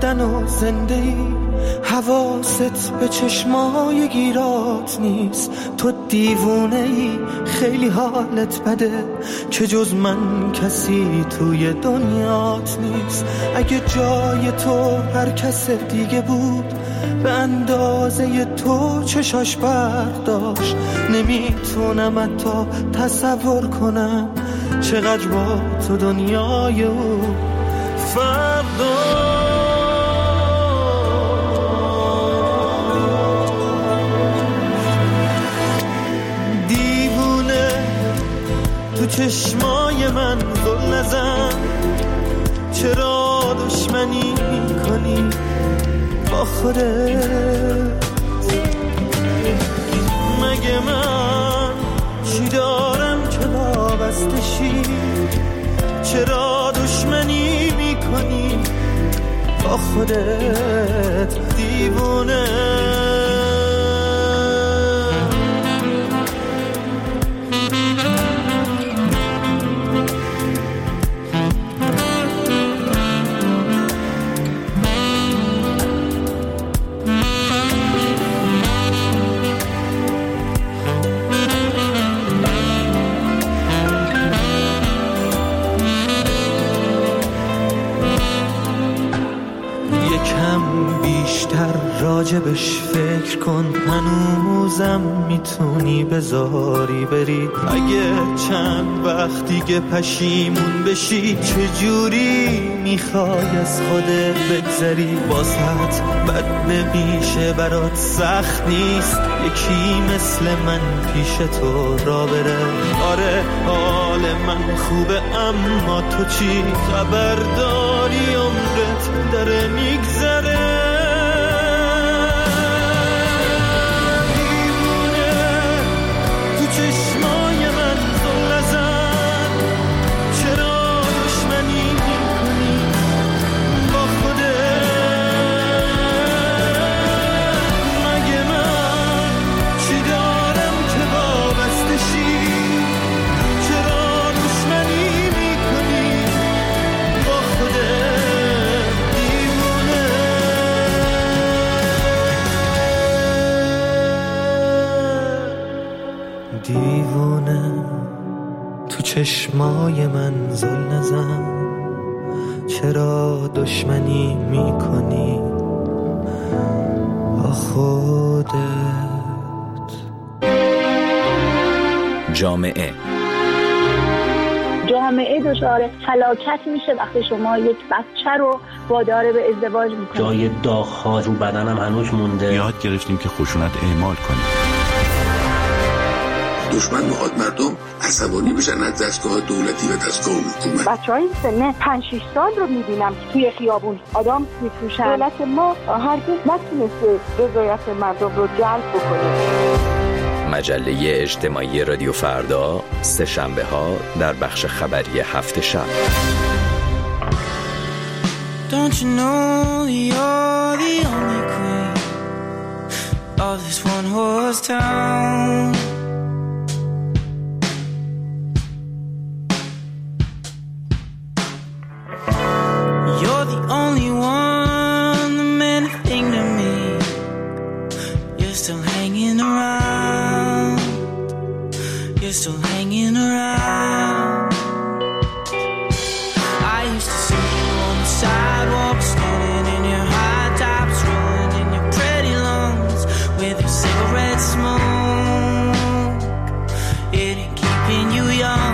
مردن و زنده ای، حواست به چشمای گیرات نیست. تو دیوونه ای، خیلی حالت بده که جز من کسی توی دنیات نیست. اگه جای تو هر کس دیگه بود به اندازه تو چشاش برداشت، نمیتونم حتی تصور کنم چقدر با تو دنیای او فردا. دیوونه تو چشمای من گل نزن، چرا دشمنی میکنی با خودت؟ مگه من چی دارم که وابسته شی؟ چرا دشمنی میکنی با خودت دیوونه؟ راجبش فکر کن، هنوزم میتونی بذاری بری. اگه چند وقت دیگه پشیمون بشی، چجوری میخوای از خودت بگذری؟ واسط بد نمیشه، برات سخت نیست یکی مثل من پیش تو را بره. آره حال من خوبه، اما تو چی خبر داری؟ عمرت داره میگذره. چشمای من زل نزن، چرا دشمنی میکنی با خودت؟ مگه من چی دارم که وابسته شی؟ چرا دشمنی میکنی با خودت دیوونه؟ دیوونه تو چشمای من زل نزن، چرا دشمنی میکنی با خودت؟ جامعه دچار هلاکت میشه وقتی شما یک بچه رو وادار به ازدواج میکنید. جای داغ‌ها رو بدنم هنوز مونده. یاد گرفتیم که خشونت اعمال کنیم. دشمن میخواد مردم عصبانی بشن از دستگاه دولتی و دستگاه حکومت. بچهای سن 5-6 سال رو میبینم که توی خیابون آدم میفروشن. دولت ما هرگز نتونسته رضایت مردم رو جلب بکنه. مجله اجتماعی رادیو فردا، سه شنبه ها در بخش خبری هفت شب. Don't you know you're the only queen of this one horse town? You're the only one that meant a thing to me. You're still hanging around. You're still hanging around. I used to see you on the sidewalk, standing in your high tops, rolling in your pretty lungs with your cigarette smoke. It ain't keeping you young.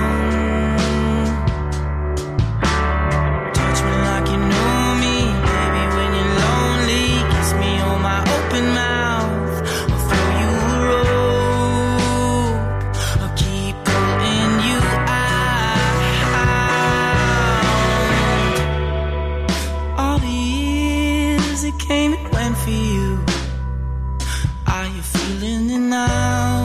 Came and went for you. Are you feeling it now?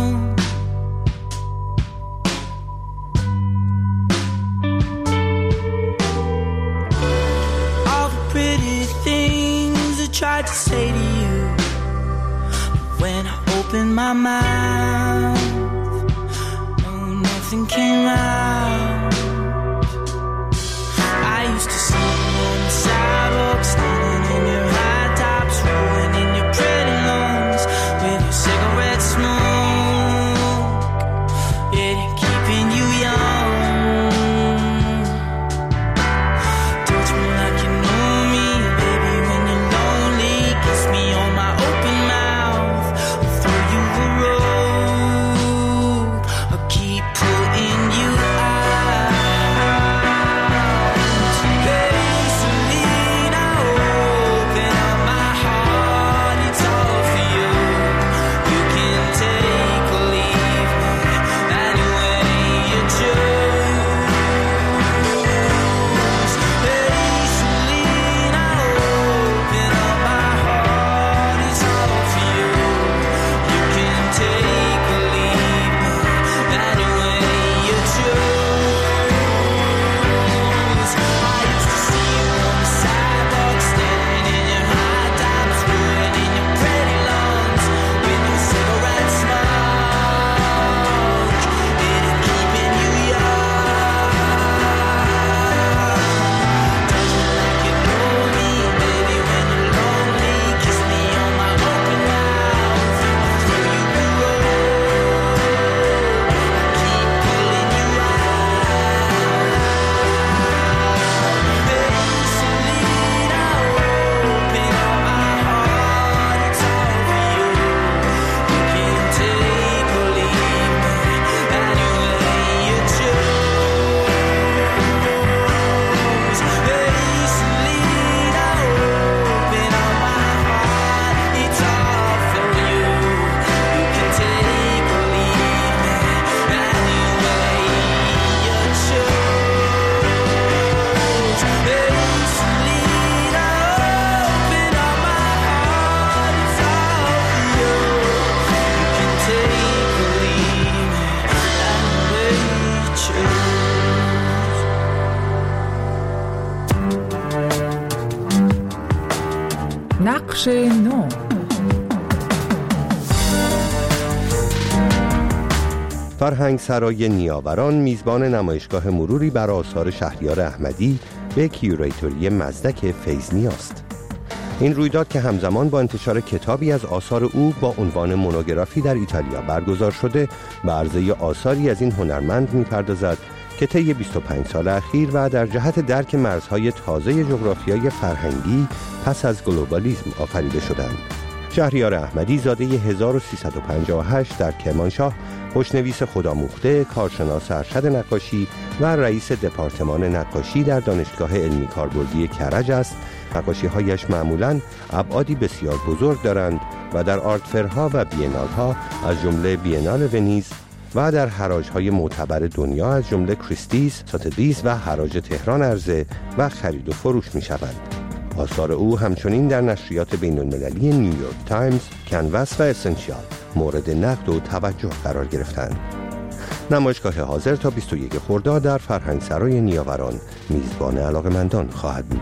All the pretty things I tried to say to you, when I opened my mouth, no, nothing came out. I used to see you on the sidewalk, standing in your بخش نو. فرهنگ سرای نیاوران میزبان نمایشگاه مروری بر آثار شهریار احمدی به کیوریتوری مزدک فیض‌نیاست. این رویداد که همزمان با انتشار کتابی از آثار او با عنوان مونوگرافی در ایتالیا برگزار شده، به عرضه آثاری از این هنرمند می‌پردازد که طی 25 سال اخیر و در جهت درک مرزهای تازه جغرافیای فرهنگی پس از گلوبالیسم آفریده شدند. شهریار احمدی زاده 1358 در کرمانشاه، خوشنویس خودآموخته، کارشناس ارشد نقاشی و رئیس دپارتمان نقاشی در دانشگاه علمی کاربردی کرج است. نقاشی‌هایش معمولاً ابعادی بسیار بزرگ دارند و در آرتفرها و بینال‌ها از جمله بینال ونیز و در حراج‌های معتبر دنیا از جمله کریستیس، ساتدیس و حراج تهران عرضه و خرید و فروش می‌شوند. آثار او همچنین در نشریات بین‌المللی نیویورک تایمز، کنواس و اسنشیال مورد نقد و توجه قرار گرفتند. نمایشگاه حاضر تا 21 خرداد در فرهنگ سرای نیاوران میزبان علاقه‌مندان خواهد بود.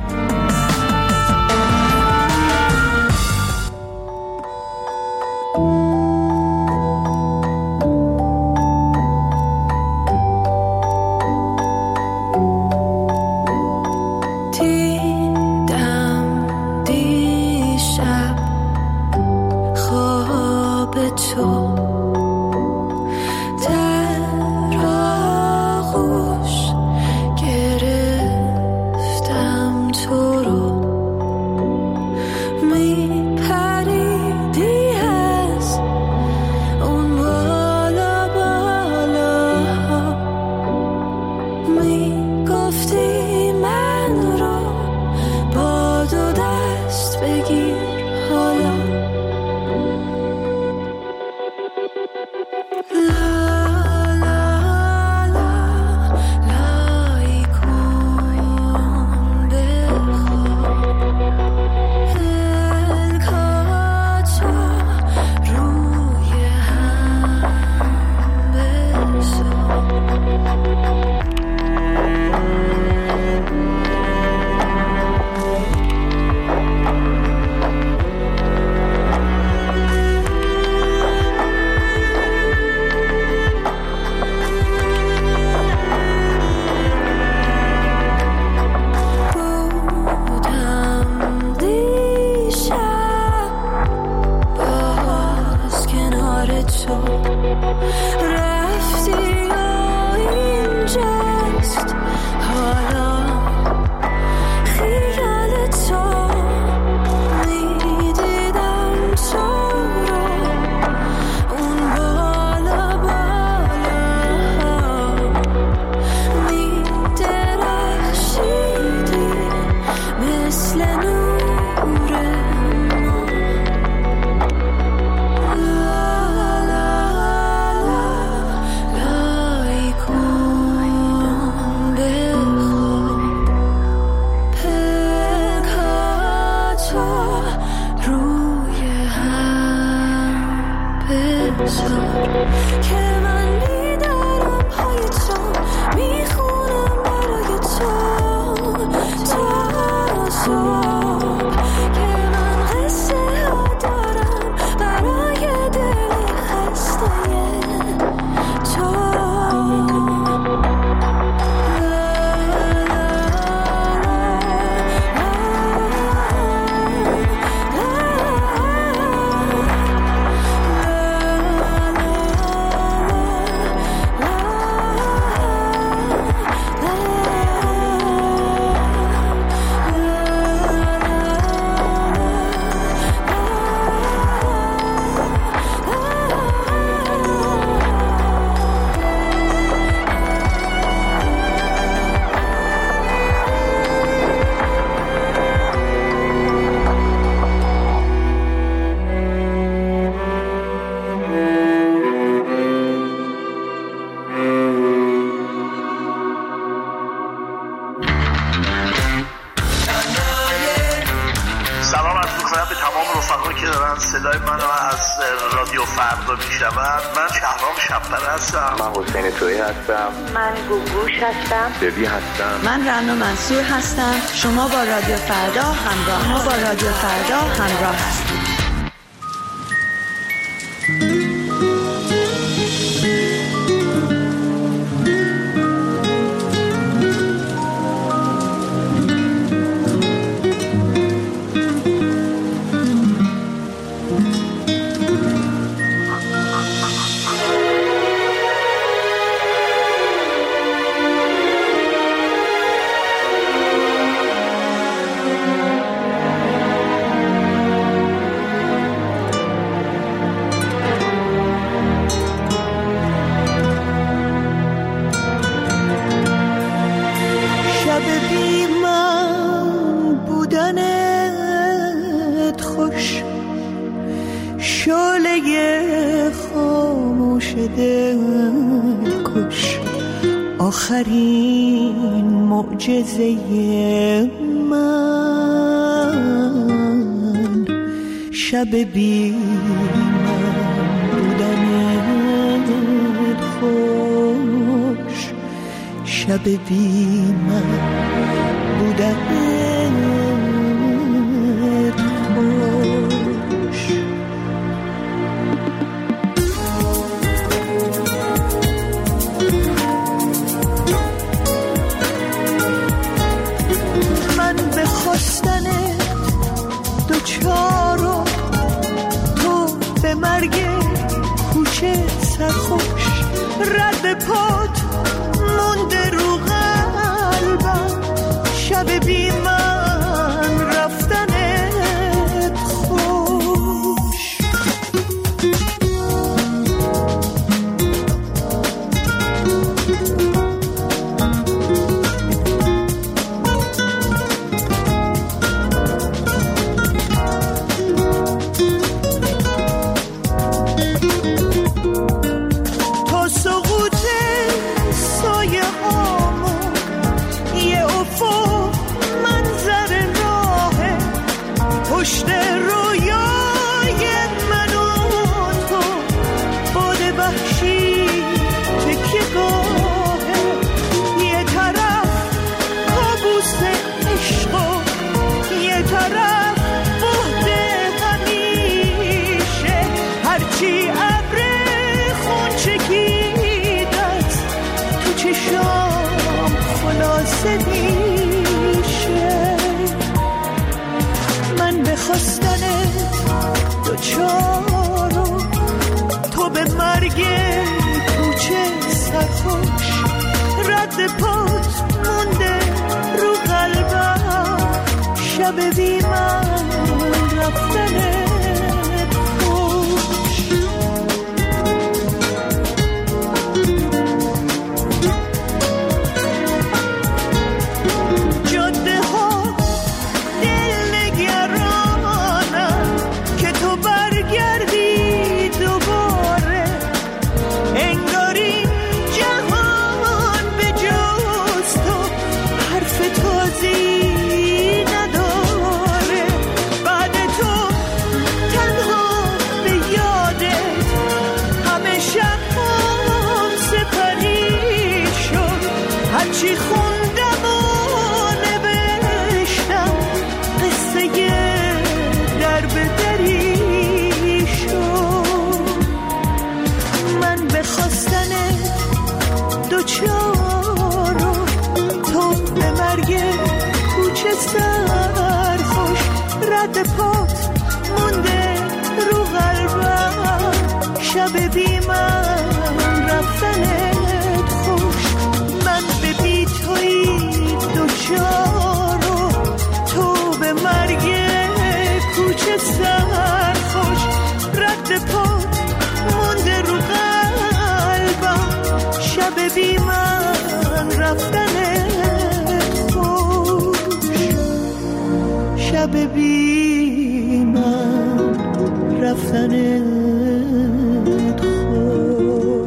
از رادیو فردا میشنوند. من شهرام شب‌پره هستم. من حسین تویی هستم. من گوگوش هستم. ببی هستم. من رنا منصور هستم. شما با رادیو فردا همراه هستید. آخرین معجزه من شب بی من بودنت خوش، شب بی من بودنت خوش. خواستنه دوچارو تو به مرگ کوچه سرخوش، رد پات مونده رو قلبم، شب بی من رفتنت خوش. من به خواستنت دوچارو تو به مرگ کوچه سرخوش، رد پات مونده رو قلبم، شب بی من رفتنت خوش. پات مونده رو قلبم، شب بی من رفتنت خوش. من به بی تویی دوچارو تو به مرگ کوچه سرخوش، رد پات مونده رو قلبم، شب بی من رفتنت خوش، شب بی رفتنت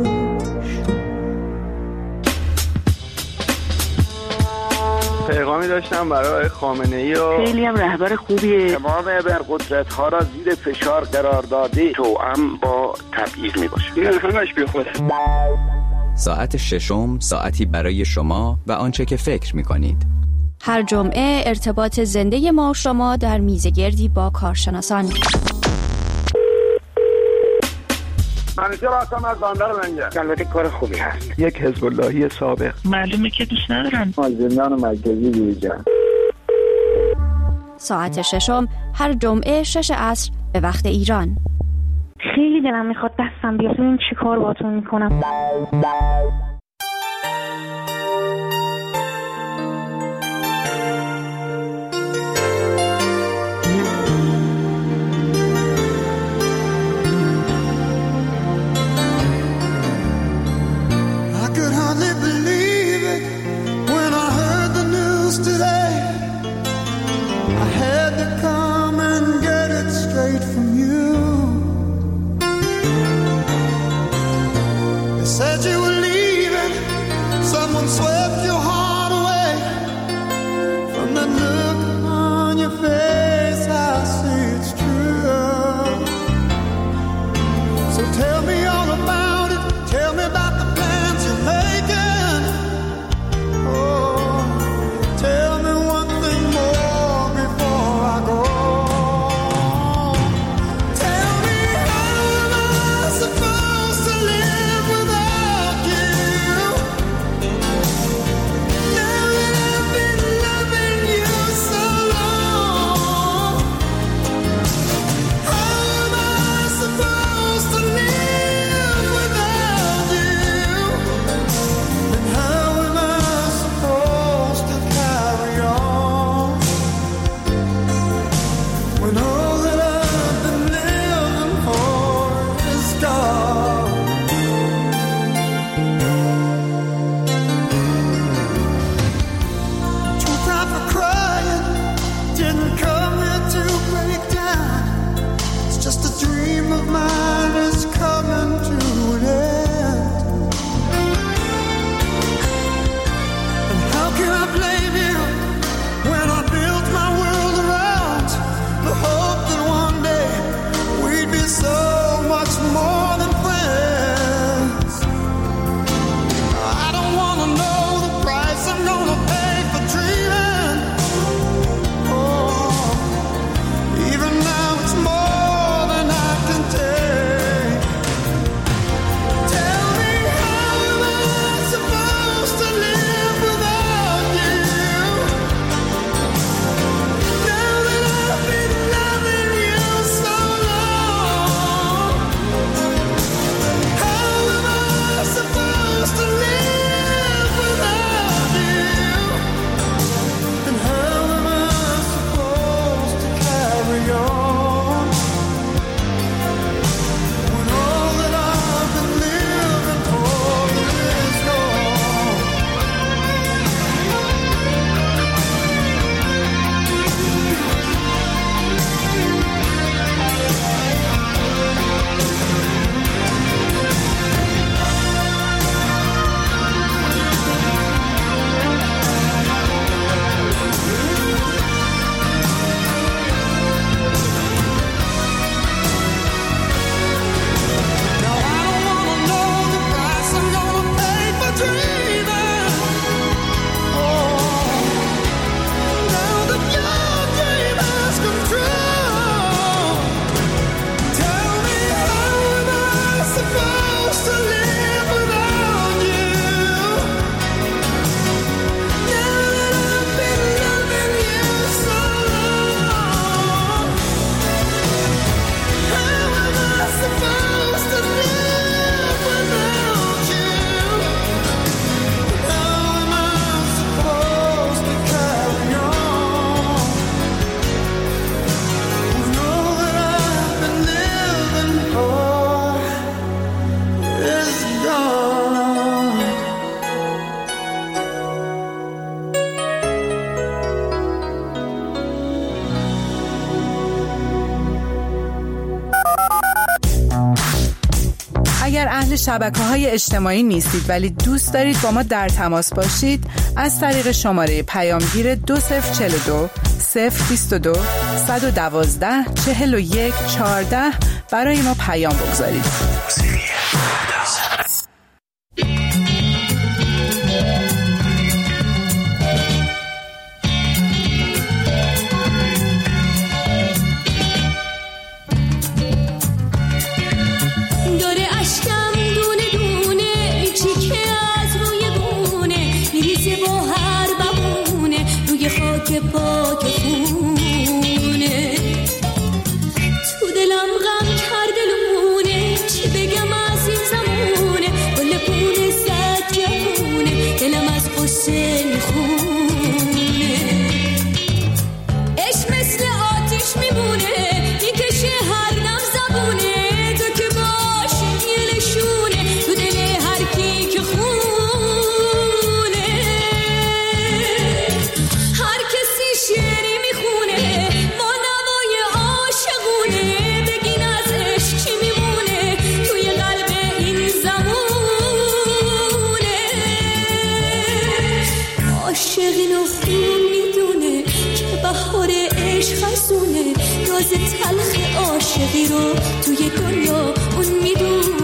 خوش. پیغامی داشتم برای خامنه‌ای و خیلی هم رهبر خوبیه. تمام ابرقدرت‌ها را زیر فشار قرار داده توأم با تبعیض میباشه. این همش بی خود. ساعت ششم ساعتی برای شما و آنچه که فکر می‌کنید. هر جمعه ارتباط زنده ما و شما در میزگردی با کارشناسان. منیجر هستم از بندر لنگر. البته کار خوبی هست. یک حزب اللهی سابق. معلومه که دوست ندارن. زندان مرکزی دیجان. ساعت ششم هر جمعه 6 عصر به وقت ایران. خیلی دلم میخواد دستم بیاد ببینم چی کار باهاتون میکنم. Said you were leaving اهل شبکه‌های اجتماعی نیستید ولی دوست دارید با ما در تماس باشید، از طریق شماره پیامگیر 2042 022 112 41 14 برای ما پیام بگذارید. پاک خونه تو دلم غم کرده لونه، چی بگم از این زمونه، گل پونه زد جوونه، دلم از قصه میخونه. عشق مثل آتیش میمونه، میکشه هر دم زبونه، تو که باشی یه نشونه تو دل هر کی که خونه. شعری میخونه با نوای عاشقونه، بگین از عشق چی میمونه توی قلب این زمونه. عاشقین و خون میدونه که بهار عشق خزونه، راز تلخ عاشقی رو توی دنیا اون میدونه.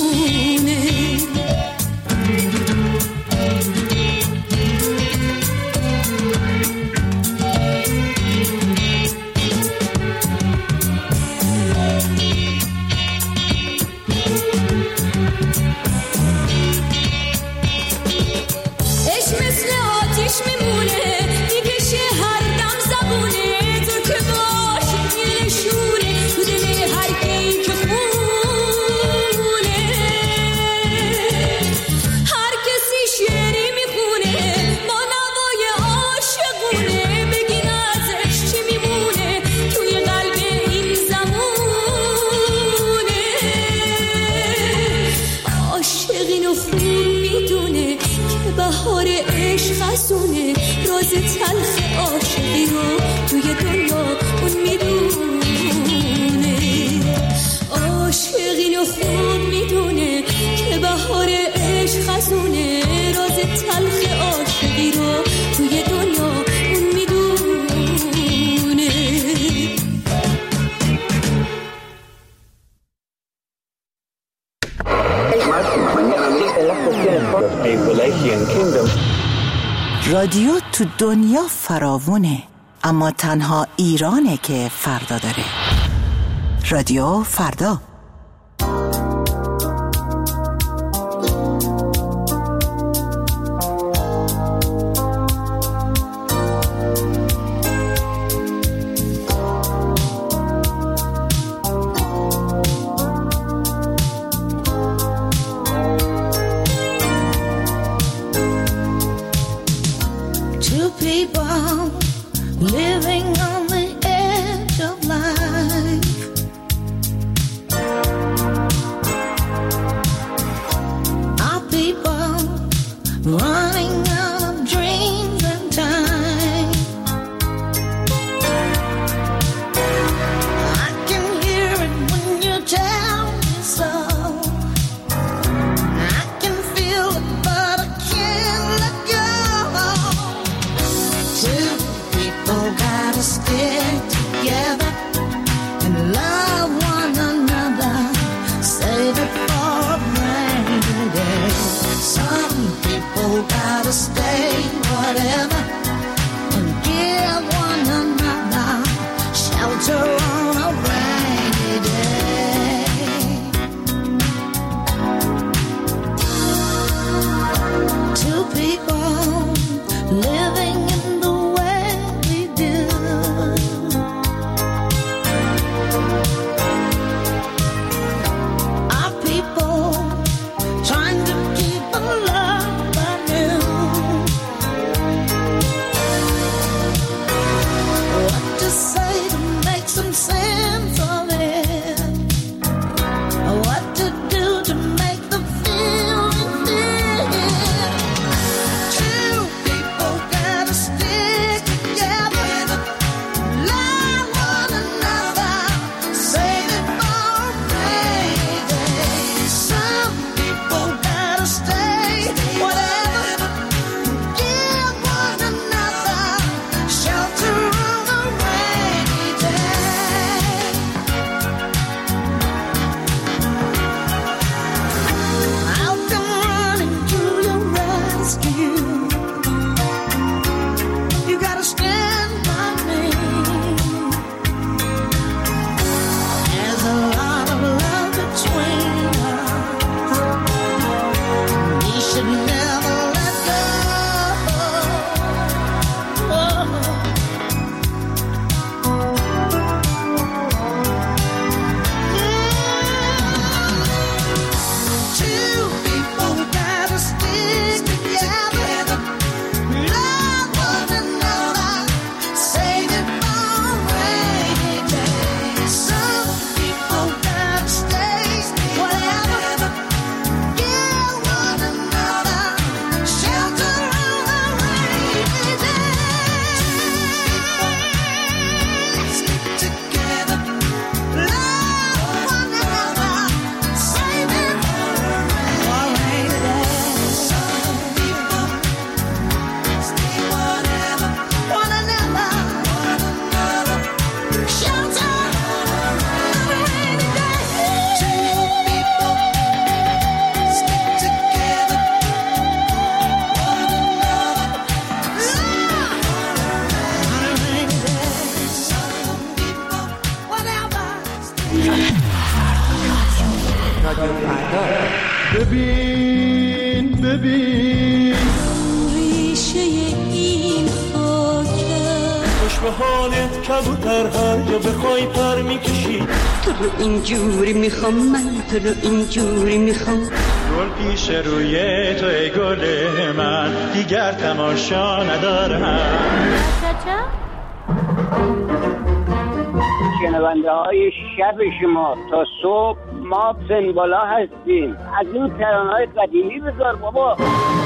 بهار عشق خزونه، راز تلخ عاشقی رو توی دنیا اون میدونه. عاشقین و خوب میدونه که بهار عشق خزونه، راز تلخ عاشقی رو توی دنیا اون میدونه. رادیو تو دنیا فراوونه، اما تنها ایرانه که فردا داره. رادیو فردا. Living on the edge of life, فردا. ببین ریشه این خاکه خوش به حالت کبوتر هر جا بخوای پر میکشی. تو رو اینجوری میخوام، من تو رو اینجوری میخوام. گل پیش روی تو ای گل من، دیگر تماشا ندارم. شنونده های شب شما تا صبح ما سنبالا هستیم. از این ترانه‌های قدیمی بذار بابا.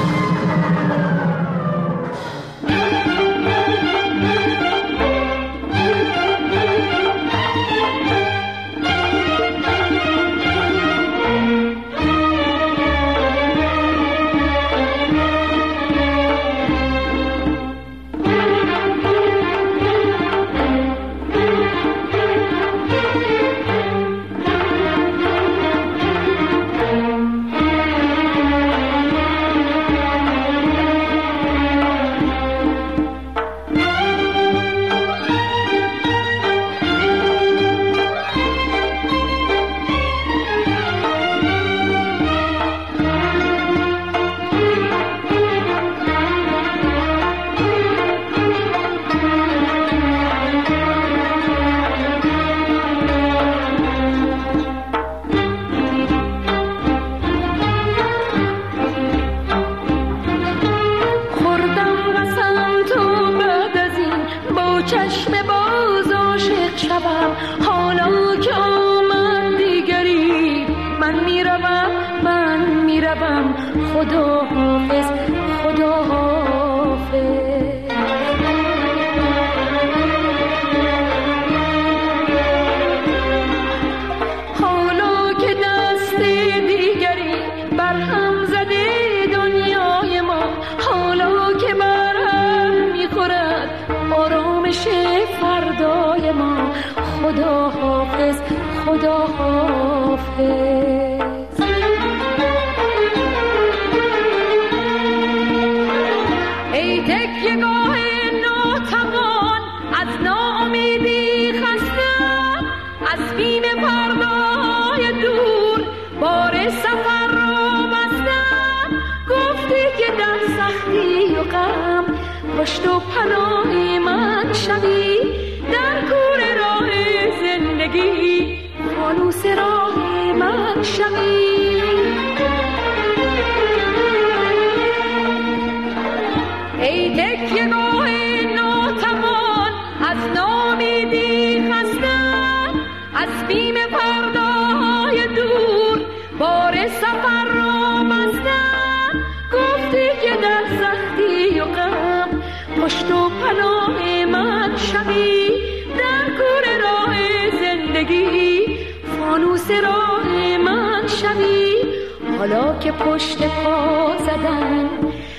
حالا که پشت پا زدن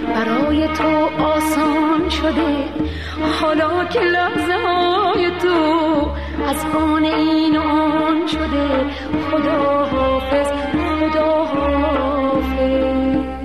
برای تو آسان شده، حالا که لحظه های تو از آن این و آن شده، خدا حافظ خدا حافظ.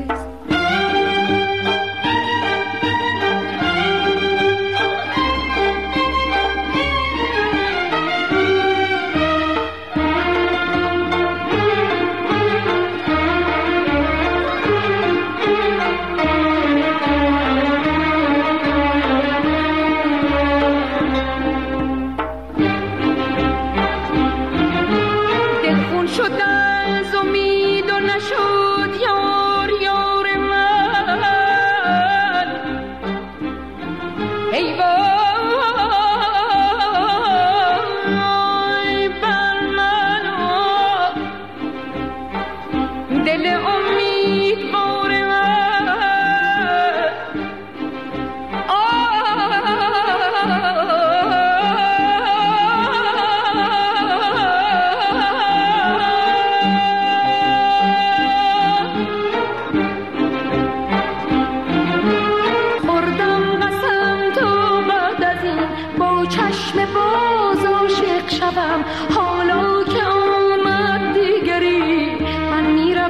حالا که آمد دیگری، من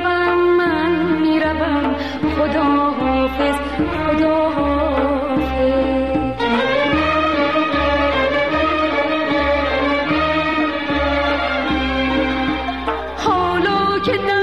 میروم خدا حافظ خدا حافظ. حالا که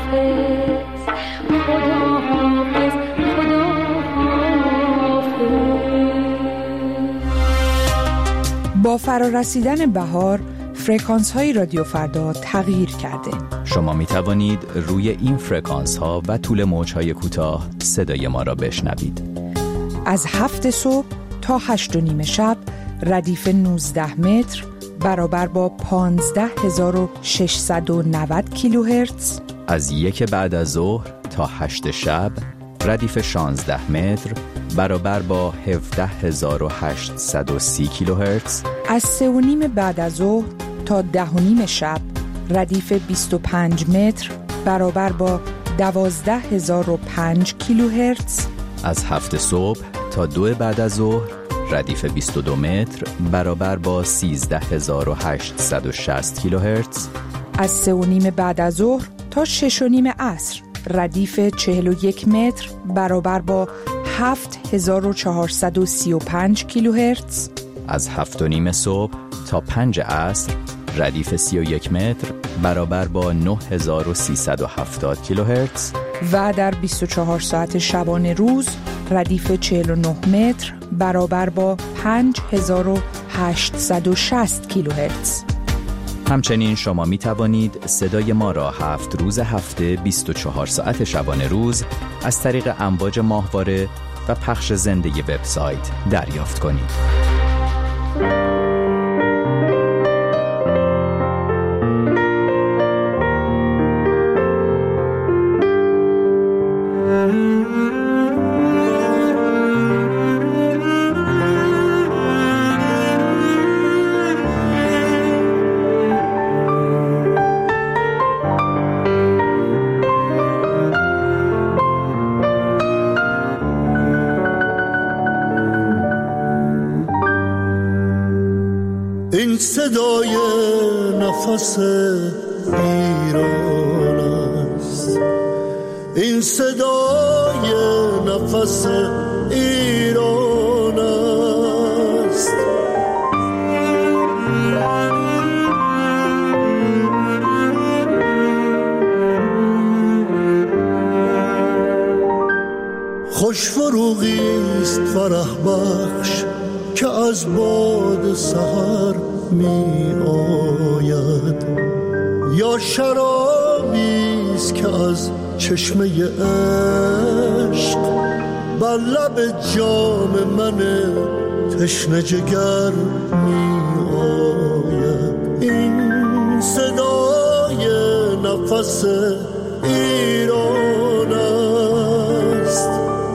با فرارسیدن بهار، فرکانس های رادیو فردا تغییر کرده. شما می توانید روی این فرکانس ها و طول موج های کوتاه صدای ما را بشنوید. از 7 صبح تا 8 و نیم شب ردیف 19 متر برابر با 15690 کیلوهرتز. از 1 بعد از ظهر تا 8 شب ردیف 16 متر برابر با 17830 کیلوهرتز. از 3 و نیم بعد از ظهر تا 10 و نیم شب ردیف 25 متر برابر با 12005 کیلوهرتز. از 7 صبح تا 2 بعد از ظهر ردیف 22 متر برابر با 13860 کیلوهرتز. از 3 و نیم بعد از ظهر تا 6 و نیم عصر ردیف 41 متر برابر با 7435 کیلوهرتز. از 7 و نیم صبح تا 5 عصر ردیف 31 متر برابر با 9370 کیلوهرتز. و در 24 ساعت شبانه روز ردیف 49 متر برابر با 5860 کیلوهرتز. همچنین شما می توانید صدای ما را 7 روز هفته 24 ساعت شبانه روز از طریق امواج ماهواره و پخش زنده وبسایت دریافت کنید. این صدای نفس ایران است، این صدای نفس ایران است. خوش فروغی است فرح بخش که از باد سحر می آید، یا شرابی است که از چشمه عشق بر لب جام من تشنه جگر می آید. این صدای نفس ایران است.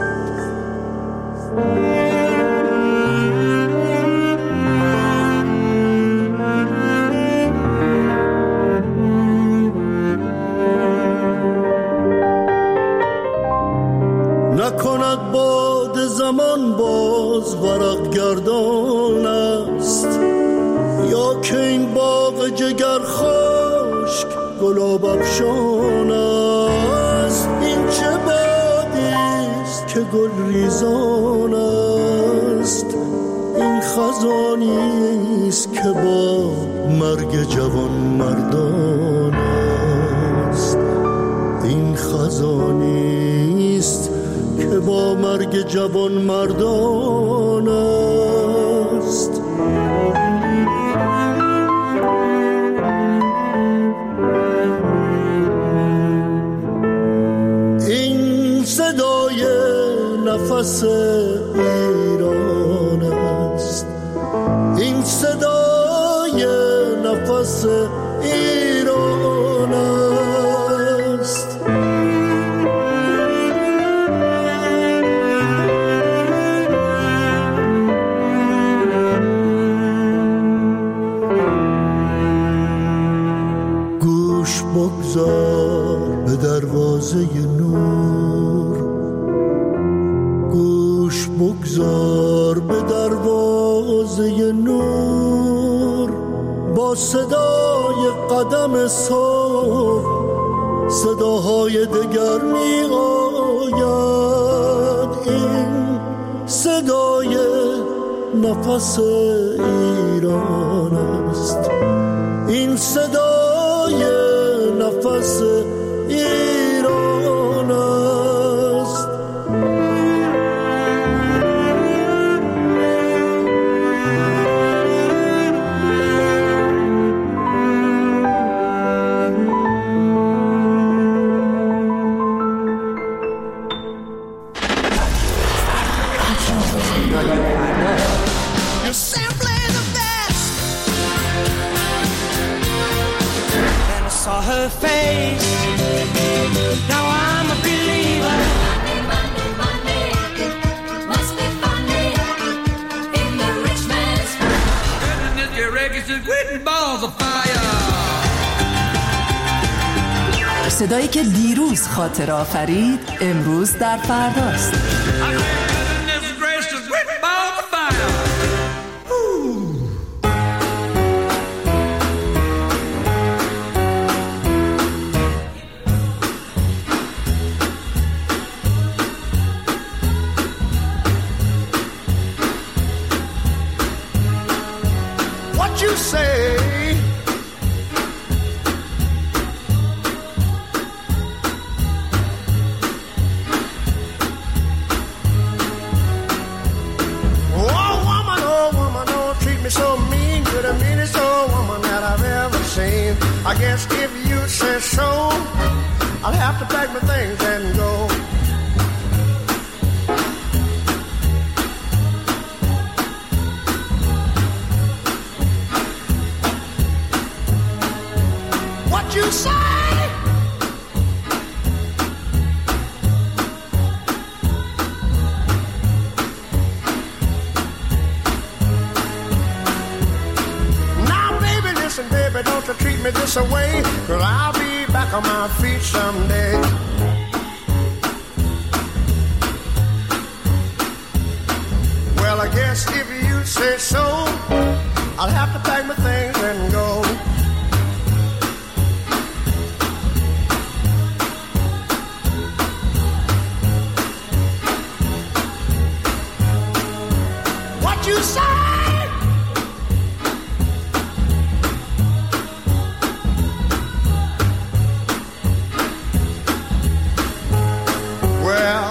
نکند باد زمان باز ورق گردان است، یا که این باغ جگر خشک گلاب افشان است. این چه بادی است که گل ریزان است، این خزانی است که با مرگ جوان مردان است. این خزانی است که با مرگ جوان مردان است. این صدای نفس ایران است، این صدای نفس ایران است. گوش بگذار به دروازه نور، گوش بگذار به دروازه نور. با صدای قدم صبح صداهای دگر می آید. این صدای نفس ایران است، این صدای نفس ایران. صدایی که دیروز خاطره آفرید امروز در فرداست. You say oh woman, don't treat me so mean. You're the meanest old woman that I've ever seen. I guess if you say so, I'll have to pack my things and go. You say now, baby, listen, baby, don't you treat me this away, 'cause I'll be back on my feet someday. Well, I guess if you say so, I'll have to pack my things and go. You say well,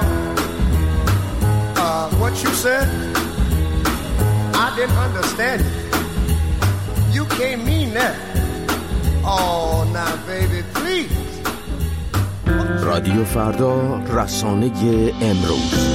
what you said, I didn't understand it. You can't mean that. Oh, now baby, please. رادیو فردا، رسانه امروز.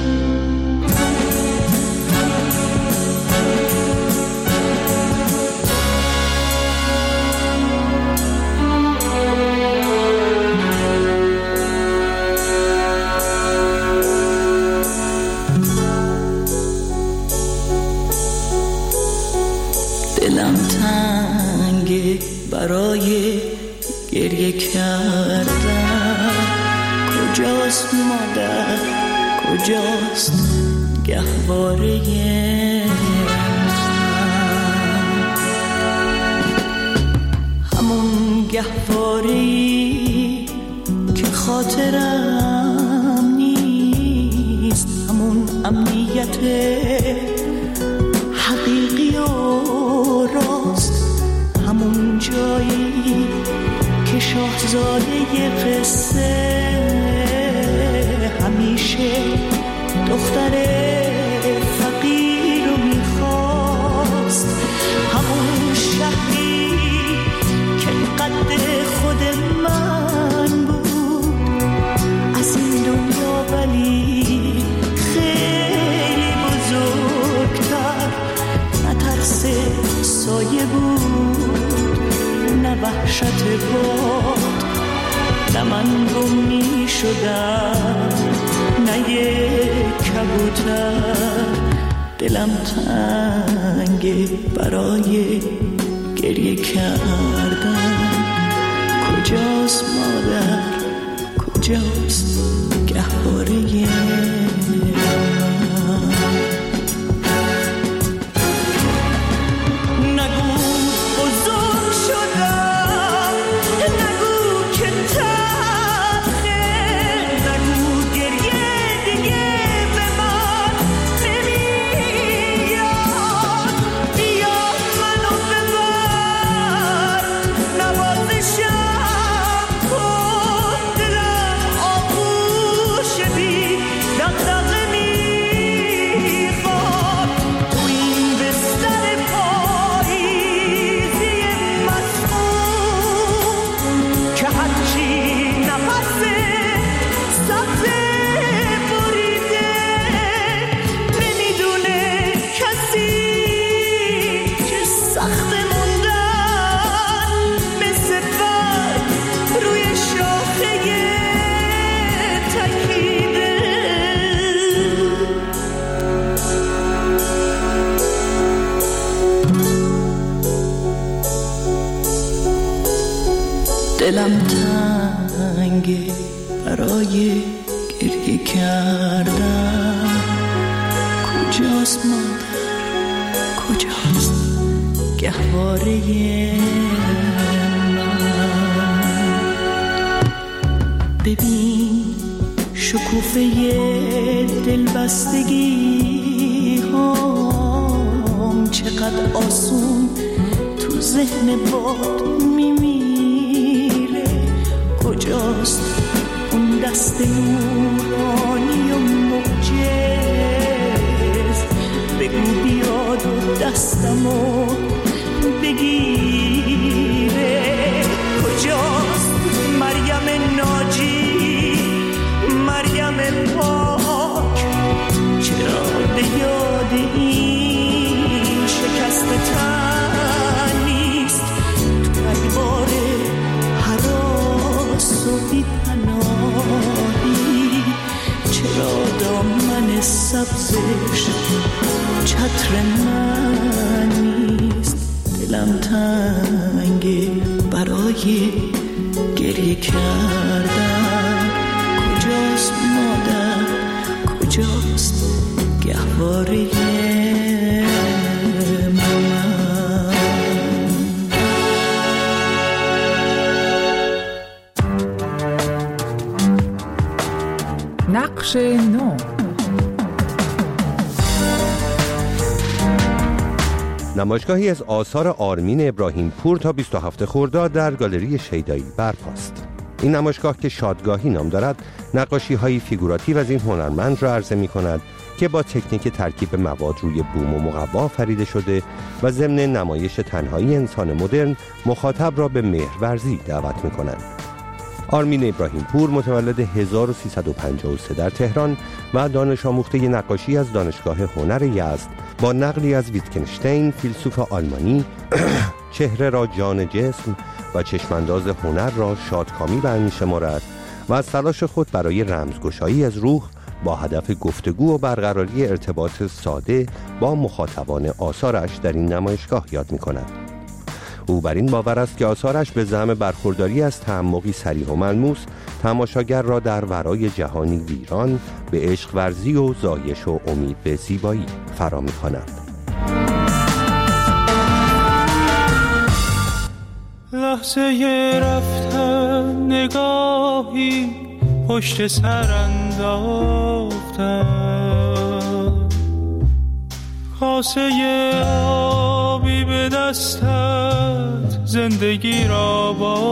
دلم تنگه برای گریه کردن. کجاست مادر، کجاست گهواره همون گهواره‌ای که خاطرم نیست، همون امنیت حقیقی و راست، همون جایی که شاهزاده قصه همیشه دختر فقیر رو میخواست، همون شهری که قد خود من بود از این دنیا، ولی خیلی بزرگتر، نه ترس سایه بود، نه وحشت باد، نه من گم می شدم، نه یک کبوتر. دلم تنگه برای گریه کردن. کجاست مادر، کجاست گهواره دلم برای گریه کردن. کجاست مادر، کجاست گهواره من؟ ببین شکوفه دلبستگی هم چقدر آسون تو ذهن باد میمیره. کجاست اون دست نورانی و معجز؟ بگو بیاد و دستمو بگیره. کجاست مریم ناجی، مریم پاک؟ چرا به یاد این شکست تن نیست؟ تو اگبار حراس و بی‌پناهی چرا دامن سبزش چتر من نیست؟ دلم تنگه برای گریه کردن. کجاست مادر، کجاست گهواره من؟ نقش نو. نمایشگاهی از آثار آرمین ابراهیم پور تا 27 خرداد در گالری شیدایی برپاست. این نمایشگاه که شادگاهی نام دارد، نقاشی‌های فیگوراتیو از این هنرمند را عرضه می‌کند که با تکنیک ترکیب مواد روی بوم و مقوا آفریده شده و ضمن نمایش تنهایی انسان مدرن مخاطب را به مهرورزی دعوت می‌کنند. آرمین ابراهیم پور متولد 1353 در تهران و دانش آموخته نقاشی از دانشگاه هنر یزد با نقلی از ویتکنشتین فیلسوف آلمانی چهره را جان جسم و چشمانداز هنر را شادکامی برمی‌شمارد و از تلاش خود برای رمزگشایی از روح با هدف گفتگو و برقراری ارتباط ساده با مخاطبان آثارش در این نمایشگاه یاد می‌کند. او بر این باور است که آثارش به زعم برخورداری از تعمقی صریح و ملموس تماشاگر را در ورای جهانی ویران به عشق ورزی و زایش و امید به زیبایی فرا می‌خواند. لحظه رفتن نگاهی پشت سر انداختم، کاسه آبی به دستت زندگی را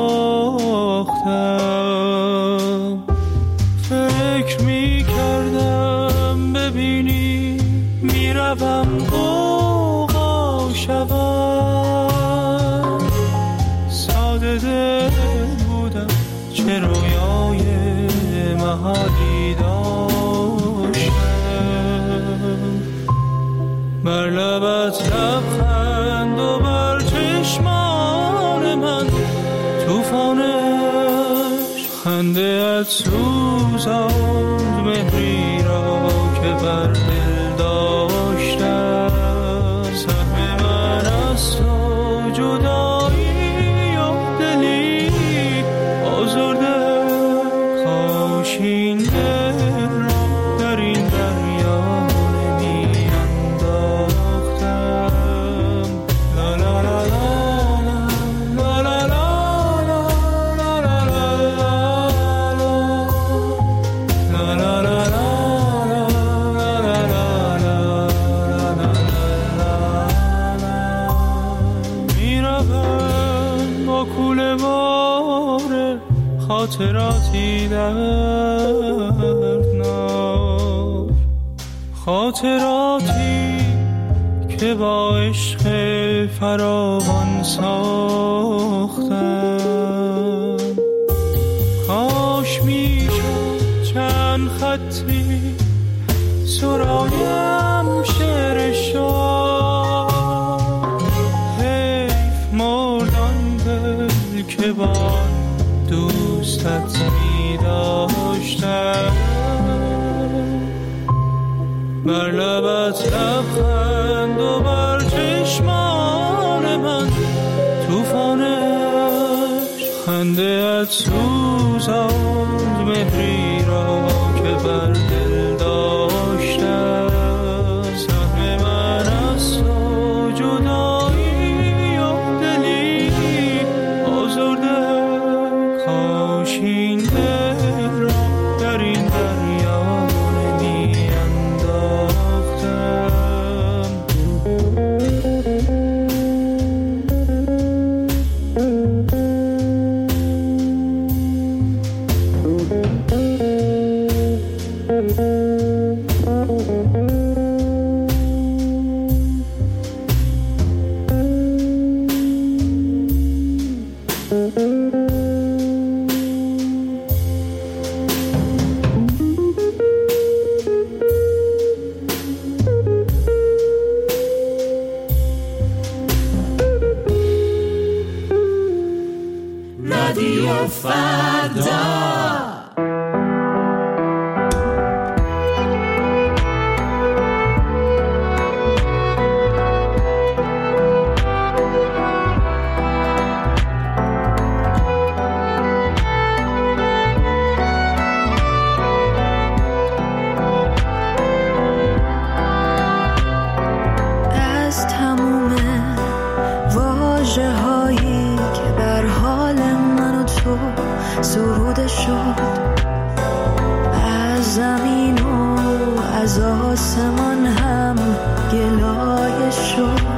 باختم. فکر می کردم ببینی میروم غوغا شوم، ساده دل بودم چه رویای محالی داشتم. بر لبت لبخند و بر چشمان من توفان عشق، خنده ات سوزاند مهری را که بر دل داشتم. سهم من از تو جدایی و دلی آزرده، کاش این دل را در این دریا نمی انداختم. لا لا لا لا لا لا خاطراتی دردناک، خاطراتی که با عشق فراوان ساختم. کاش میشد چند خطی سرایم شعر شاه، حیف مردان دل که با دوستت می داشتم. بر لبت لبخند و بر چشمان من توفان عشق، خنده ات سوزاند مهری را که بر دل داشتم. سهم من از تو جدایی و دلی آزرده، کاش این دل را در این دریا نمی انداختم. رادیو فردا. از تموم واژه هایی که بر حال من و تو سروده شد، از زمین و از آسمان هم گلایه شد.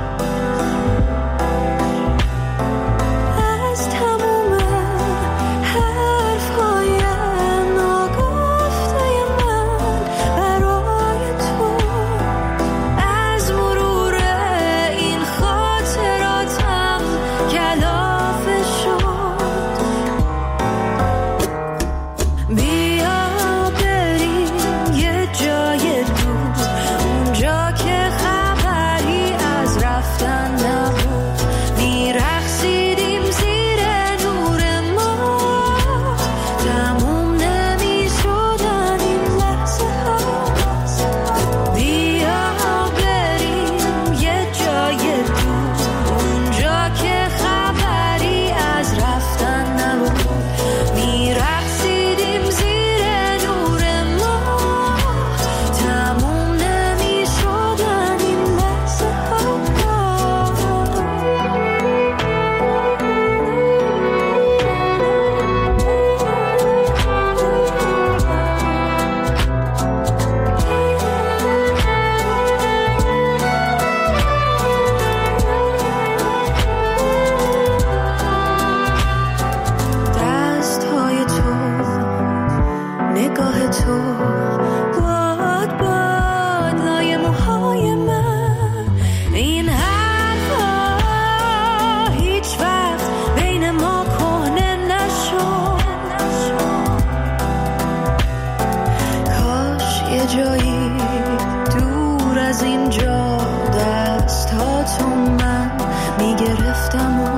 از تموم حرفهای ناگفته من برای تو، از مرور این خاطراتم کلافه شد. بیا بریم یه جای دور، اونجا که خبری از رفتن نبود. میرقصیدیم زیر نور ماه، تموم نمیشدن این لحظه ها. بیا بریم یه جای دور، اونجا که خبری از رفتن نبود. میرقصیدیم زیر نور ماه، تموم نمیشدن این لحظه ها. دستهای تو، نگاه تو، باد باد لای موهای من. این حرفا هیچ وقت بین ما کهنه نشد. کاش یه جایی دور از اینجا دستاتو من میگرفتم و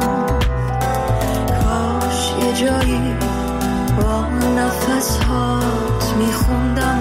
کاش یه جایی با نفس هات میخوندم